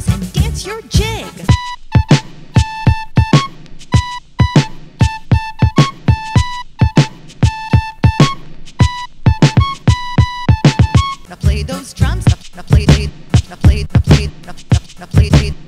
drums and dance your jig. Now play those drums. Now play, now play, now play, now play, now play.